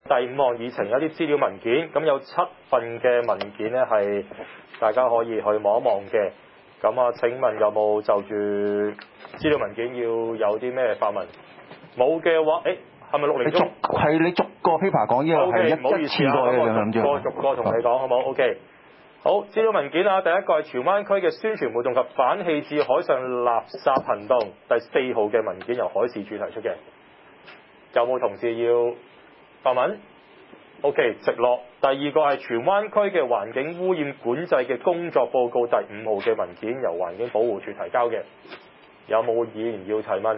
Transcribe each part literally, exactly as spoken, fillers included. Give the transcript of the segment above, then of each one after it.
第五項議程有啲資料文件，咁有七份嘅文件咧係大家可以去望一望嘅。咁啊，請問有冇就住資料文件要有啲咩發問？冇嘅話，誒係咪六零鐘？ 係你逐個 paper 講，因為係一一次過嘅兩張。 逐個逐個同你講好冇 ？OK。好，資料文件啊，第一個係荃灣區嘅宣傳活動及反棄置海上垃圾行動，第四號嘅文件由海事處提出嘅。有冇同事要發問 ？OK， 直落。第二個係荃灣區嘅環境污染管制嘅工作報告，第五號嘅文件由環境保護署提交嘅。有冇議員要提問？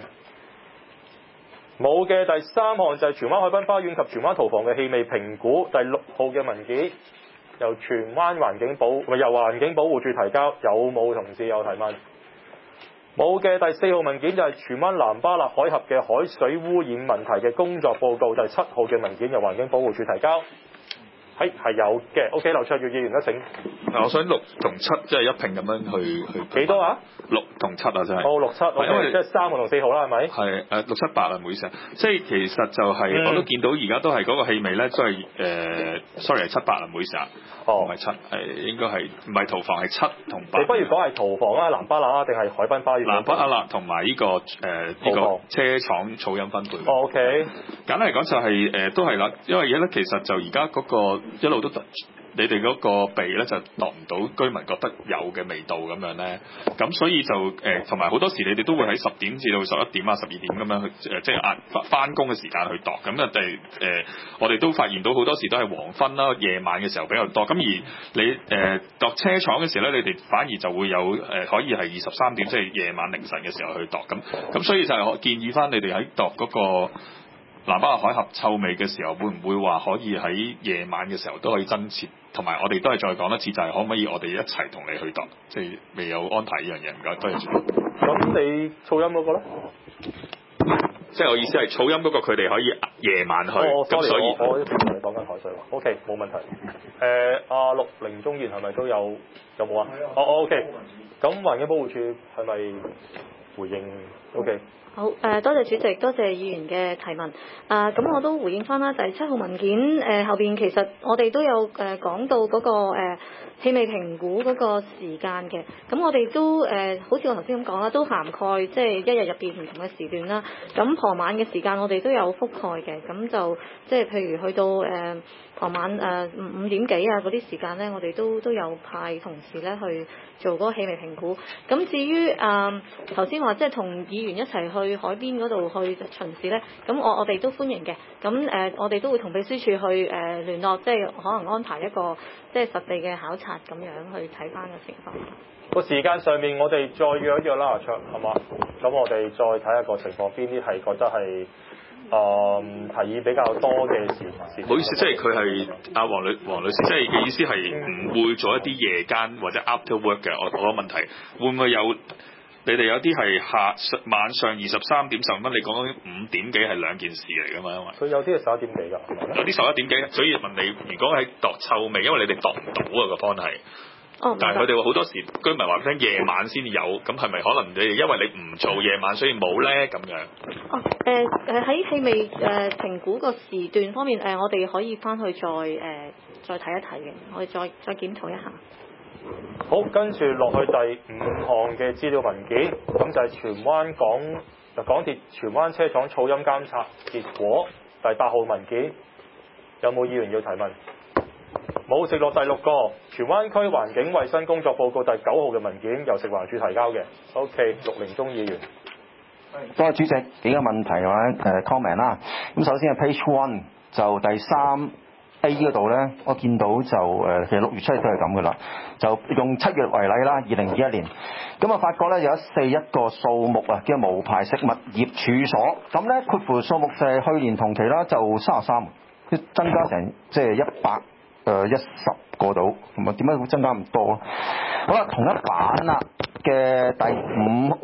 冇嘅。第三項就係荃灣海濱花園及荃灣屠房嘅氣味評估，第六號嘅文件由荃灣環境保由環境保護署提交。有冇同事有提問？冇嘅。第四號文件就係荃灣南巴勒海峽嘅海水污染問題嘅工作報告，第七號嘅文件由環境保護署提交。係係有嘅。OK， 劉卓耀議員咧請。 嗱，我想六同七即係一併咁樣去去。 幾多啊？ 六同七啊，真係。 哦，六七，因為即係三號同四號啦，係咪？ 係誒六七八啊，唔好意思啊。即係其實就係、是嗯、我都見到而家都係嗰個氣味咧，都係誒，sorry 係七八啊，唔好意思啊。哦。唔係七，係應該係唔係屠房係七同八。 你不如講係屠房啊、南巴勒啊，定係海濱花園？ 南巴勒同埋呢個誒呢、呃這個車廠草因分配。 哦 OK。 簡單嚟講就係、是、誒、呃、都係啦，因為而家咧其實就而家嗰個一路都你哋嗰個鼻咧就度唔到居民覺得有嘅味道咁樣咧，咁所以就誒同埋好多時你哋都會喺十點至到十一點啊十二點咁樣去誒、呃、即係壓翻工嘅時間去度，咁啊第誒我哋都發現到好多時都係黃昏啦、夜晚嘅時候比較多，咁而你誒度、呃、車廠嘅時候咧，你哋反而就會有誒、呃、可以係二十三點即係夜晚凌晨嘅時候去度，咁咁所以就係建議翻你哋喺度嗰個南巴勒海峽臭味嘅時候，會唔會話可以喺夜晚嘅時候都可以增設？同埋我哋都係再講一次，就係、是、可唔可以我哋一齊同你去度？即係未有安排呢樣嘢，唔該，多謝。 咁你噪音嗰個咧？ 即係我意思係噪音嗰個，佢哋可以夜晚去。 哦，sorry， 所以我我同你講緊海水話。OK， 冇問題。誒、呃，阿陸凌中賢係咪都有有冇啊？哦，OK。咁環境保護署係咪回應 ？OK。 好，誒、呃、多謝主席，多謝議員嘅提問。啊、呃，咁我都回應翻啦。第七號文件誒、呃、後邊其實我哋都有誒、呃、講到嗰、那個誒氣、呃、味評估嗰個時間嘅。咁我哋都誒、呃、好似我頭先咁講啦，都涵蓋即係一日入邊唔同嘅時段啦。咁傍晚嘅時間我哋都有覆蓋嘅。咁就即係譬如去到誒、呃、傍晚誒五五點幾啊嗰啲時間咧，我哋都都有派同事咧去做嗰個氣味評估。咁至於誒頭先話即係同議員一齊去。去海邊嗰度去巡視咧，咁我我哋都歡迎嘅。咁誒、呃，我哋都會同秘書處去誒、呃、聯絡，即係可能安排一個即係實地嘅考察咁樣去睇翻個情況。 個時間上面，我哋再約一約啦，阿卓，係嘛？咁我哋再睇下個情況，邊啲係覺得係誒、呃、提議比較多嘅事。唔好意思，即係佢係阿黃女黃女士，即係嘅意思係唔會做一啲夜間或者 after work 嘅。我我個問題會唔會有？你哋有啲係下晚上二十三點十分，你講緊五點幾係兩件事嚟㗎嘛？因為佢有啲係十一點幾㗎， 有啲十一點幾，所以問你，如果係度臭味，因為你哋度唔到啊個方係。 哦。 但係佢哋話好多時居民話聽夜晚先有，咁係咪可能你哋因為你唔做夜晚，所以冇咧咁樣？ 哦，誒誒喺氣味誒評估個時段方面，誒、呃、我哋可以翻去再誒、呃、再睇一睇嘅，我哋再再檢討一下。 好，跟住落去第五項嘅資料文件，咁就係荃灣港就港鐵荃灣車廠噪音監察結果，第八號文件，有冇議員要提問？冇，直落第六個荃灣區環境衛生工作報告第九號嘅文件，由食環署提交嘅。OK， 陸凌中議員。 多謝主席，幾個問題或者誒 comment 啦。咁首先係 page one 就第三 A 嗰度咧，我見到就誒其實六月七日都係咁噶啦，就用七月為例啦，二零二一年，咁啊發覺咧有一四一個數目啊嘅無牌食物業處所，咁咧括弧數目就係去年同期啦，就三十三，增加成即係一百誒一十個度，咁啊點解會增加咁多？好啦，同一版啦嘅第五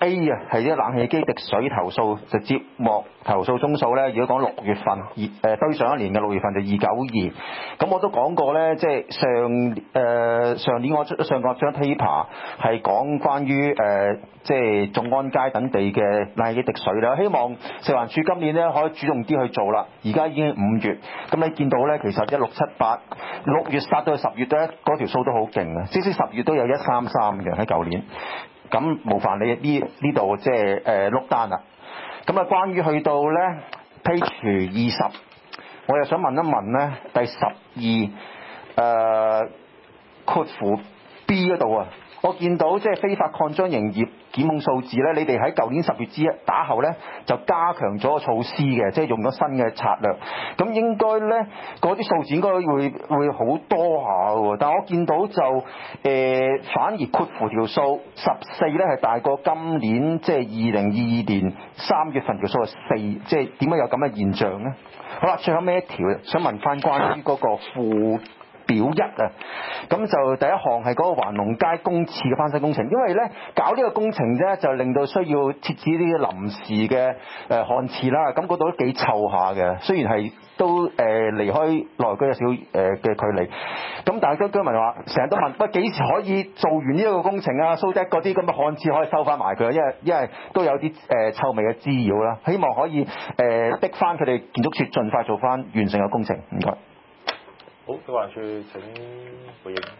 A 啊，係啲冷氣機滴水投訴，就接獲投訴宗數咧。如果講六月份，二誒對上一年嘅六月份就二九二。咁我都講過咧，即係上誒、呃、上年我出咗上個張 paper 係講關於誒、呃、即係眾安街等地嘅冷氣機滴水啦。希望食環署今年咧可以主動啲去做啦。而家已經五月，咁你見到咧，其實一六七八六月殺到去十月咧，嗰條數都好勁啊！即使十月都有一三三嘅喺舊年。咁無煩你呢呢度即係誒碌單啦。咁啊，關於去到咧 page 二十，我又想問一問咧，第十二誒括弧 B 嗰度啊，我見到即係非法擴張營業檢控數字咧，你哋喺舊年十月之打後咧就加強咗個措施嘅，即係用咗新嘅策略。咁應該咧嗰啲數字應該會會好多下喎，但係我見到就誒、呃、反而括弧條數十四咧係大過今年即係二零二二年三月份條數係四，即係點解有咁嘅現象咧？好啦，最後尾一條想問翻關於嗰個副表一啊，咁就第一項係嗰個環龍街公廁嘅翻新工程，因為咧搞呢個工程啫，就令到需要設置呢啲臨時嘅誒旱廁啦，咁嗰度都幾臭下嘅，雖然係都誒、呃、離開內居有少誒嘅距離，咁但係居居民話成日都問，喂幾時可以做完呢一個工程啊？蘇德嗰啲咁嘅旱廁可以收翻埋佢，因為因為都有啲誒、呃、臭味嘅滋擾啦，希望可以誒逼翻佢哋建築署盡快做翻完成嘅工程，唔該。 好，食環署請回應。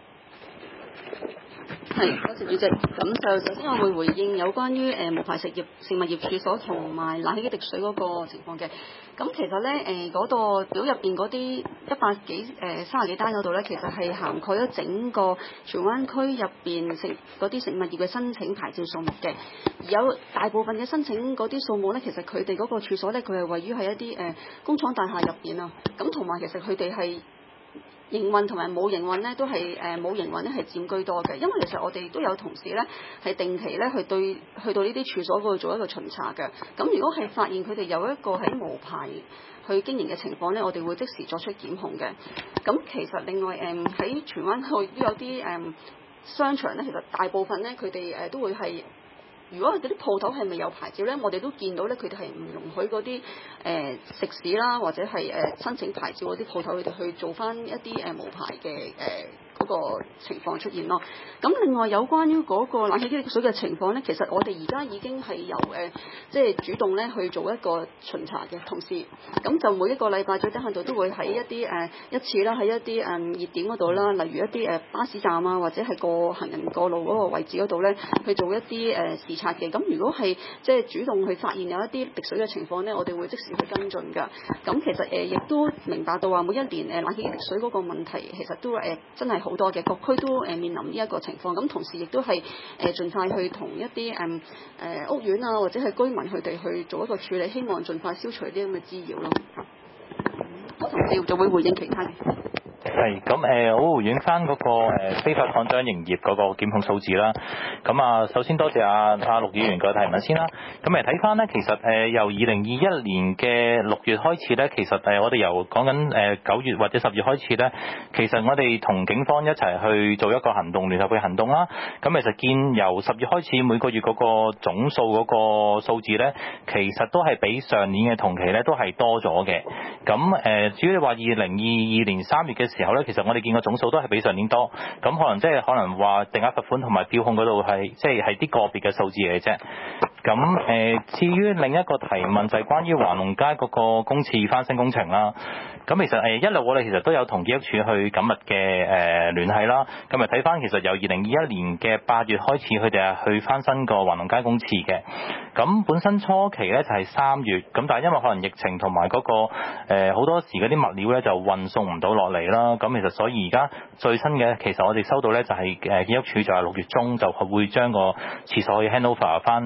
係，多謝主席。咁就首先我會回應有關於誒、呃、無牌食業食物業處所同埋冷氣機滴水嗰個情況嘅。咁其實咧誒嗰個表入邊嗰啲一百幾誒三十幾單嗰度咧，其實係涵蓋咗整個荃灣區入邊食嗰啲食物業嘅申請牌照數目嘅。而有大部分嘅申請嗰啲數目咧，其實佢哋嗰個處所咧，佢係位於喺一啲誒、呃、工廠大廈入邊啊。咁同埋其實佢哋係營運同埋冇營運咧，都係誒冇營運咧係佔居多嘅，因為其實我哋都有同事咧係定期咧去對去到呢啲處所嗰度做一個巡查嘅。咁如果係發現佢哋有一個喺無牌去經營嘅情況咧，我哋會即時作出檢控嘅。咁其實另外誒喺荃灣區都有啲誒、嗯、商場咧，其實大部分咧佢哋誒都會係。如果嗰啲鋪頭係未有牌照咧，我哋都見到咧，佢哋係唔容許嗰啲誒食肆啦，或者係誒、呃、申請牌照嗰啲鋪頭，佢哋去做翻一啲誒、呃、無牌嘅誒嗰個情況出現咯。咁另外有關於嗰個冷氣機滴水嘅情況咧，其實我哋而家已經係由誒即係主動咧去做一個巡查嘅同事，咁就每一個禮拜最低限度都會喺一啲誒、呃、一次啦，喺一啲誒、呃、熱點嗰度啦，例如一啲誒、呃、巴士站啊，或者係過行人過路嗰個位置嗰度咧，去做一啲誒、呃、視察嘅。咁如果係即係主動去發現有一啲滴水嘅情況咧，我哋會即時去跟進㗎。咁其實誒亦、呃、都明白到話每一年誒冷氣機滴水嗰個問題其實都誒、呃、真係好多嘅，各區都誒面臨呢一個情況。咁同時亦都係誒盡快去同一啲誒誒屋苑啊，或者係居民佢哋去做一個處理，希望盡快消除啲咁嘅滋擾咯。我同事就會回應其他嘅。 係咁誒，我回應翻嗰個誒非法擴張營業嗰個檢控數字啦。咁啊，首先多謝阿阿陸議員嘅提問先啦。咁誒睇翻咧，其實誒由二零二一年嘅六月開始咧，其實誒我哋由講緊誒九月或者十月開始咧，其實我哋同警方一齊去做一個行動，聯合嘅行動啦。咁其實見由十月開始每個月嗰個總數嗰個數字咧，其實都係比上年嘅同期咧都係多咗嘅。咁誒，至於你話二零二二年三月嘅時候咧，其實我哋見個總數都係比上年多，咁可能即係可能話定額罰款同埋標控嗰度係即係係啲個別嘅數字嚟啫。咁誒、呃，至於另一個提問就係關於華龍街嗰個公廁翻新工程啦。咁其實誒一路我哋其實都有同建築署去緊密嘅誒聯繫啦。咁啊睇翻其實由二零二一年嘅八月開始，佢哋係去翻新個華龍街公廁嘅。咁本身初期咧就係三月，咁但係因為可能疫情同埋嗰個好、呃、多時嗰啲物料咧就運送唔到落嚟啦。咁其實所以而家最新嘅其實我哋收到咧就係誒建築署就係六月中就會將個廁所去 hand over 翻，即係叫翻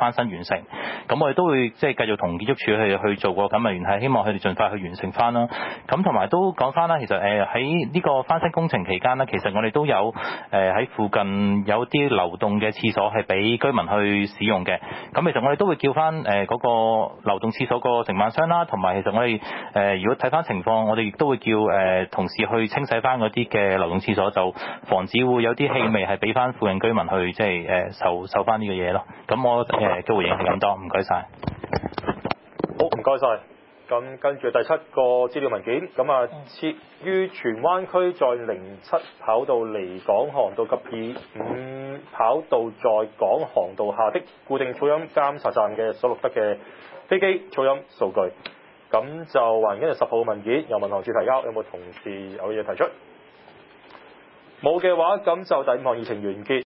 翻新完成。咁我哋都會即係繼續同建築署去去做過咁嘅聯繫，希望佢哋盡快去完成翻啦。咁同埋都講翻啦，其實誒喺呢個翻新工程期間呢，其實我哋都有誒喺附近有啲流動嘅廁所係俾居民去使用嘅。咁其實我哋都會叫翻誒嗰個流動廁所個承辦商啦，同埋其實我哋誒如果睇翻情況，我哋亦都會叫誒同事去清洗翻嗰啲嘅流動廁所，就防止會有啲氣味係俾翻附近居民去即係誒受受翻呢個嘢咯。咁我誒嘅回應係咁多，唔該晒。 好，唔該晒。咁跟住第七個資料文件，咁啊設於荃灣區在零七跑道離港航道及 P 五跑道在港航道下的固定噪音監察站嘅所錄得嘅飛機噪音數據。咁就環境係十號文件，由民航處提交，有冇同事有嘢提出？冇嘅話，咁就第五項議程完結。